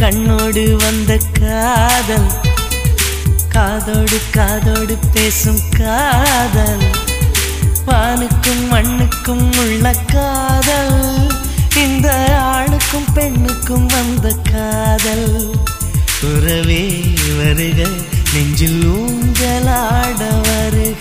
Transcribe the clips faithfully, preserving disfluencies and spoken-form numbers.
கண்ணோடு வந்த காதல், காதோடு காதோடு பேசும் காதல், வானுக்கும் மண்ணுக்கும் உள்ள காதல், இந்த ஆணுக்கும் பெண்ணுக்கும் வந்த காதல். உறவே வருக, நெஞ்சில் ஊஞ்சலாட வருக.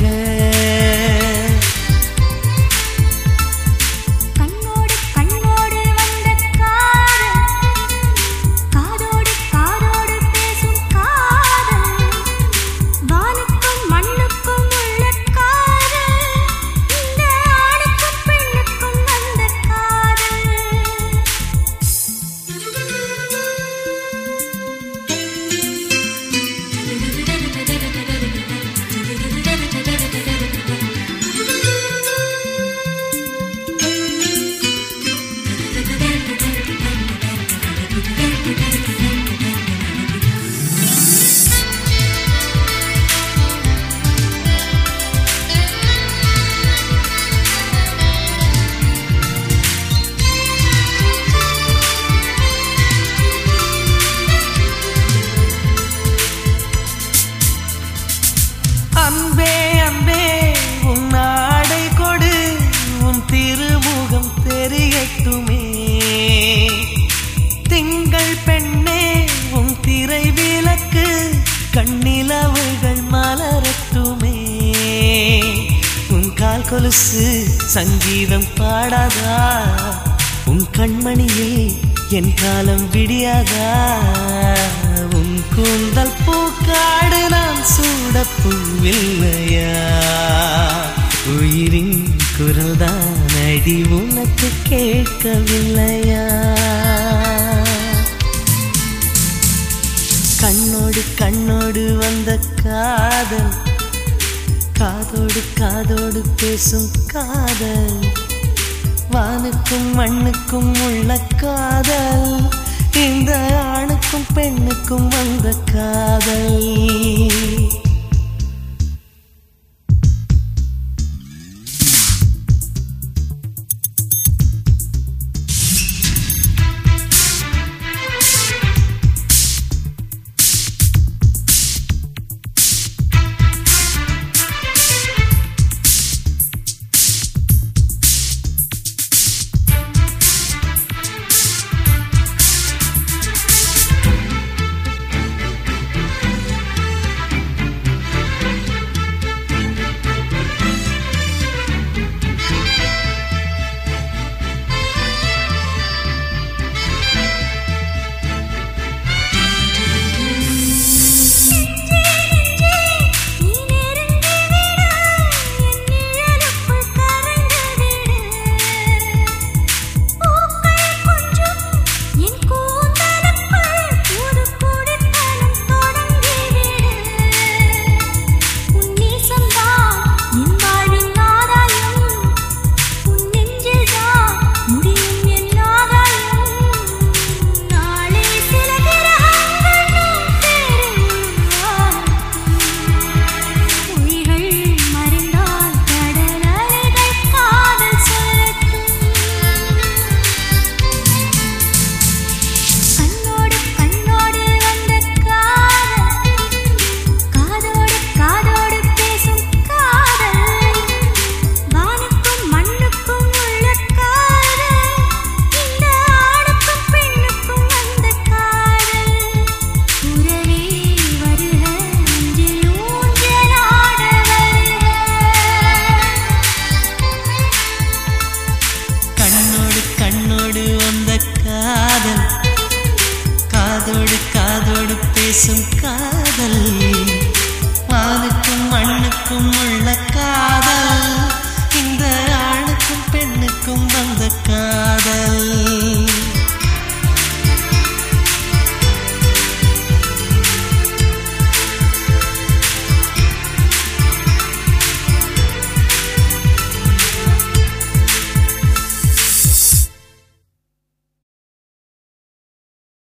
அன்பே அன்பே உன் ஆடை கொடு, உன் திருமுகம் தெரியட்டுமே. திங்கள் பெண்ணே உன் திரை விளக்கு, கண்ணிலவுகள் மலரட்டுமே. உன் கால் கொலுசு சங்கீதம் பாடாதா, உன் கண்மணியில் என் காலம் விடியாதா. உன் கூந்தல் பூக்காடு நான் சூடப்பூவில்லையா, உயிரின் குரல் தான் அடி உனக்கு கேட்கவில்லையா. கண்ணோடு கண்ணோடு வந்த காதல், காதோடு காதோடு பேசும் காதல், வானுக்கும் மண்ணுக்கும் உள்ள காதல், இந்த ஆணுக்கும் பெண்ணுக்கும் வந்த காதல். காதோடு காதோடு பேசும் காதல்.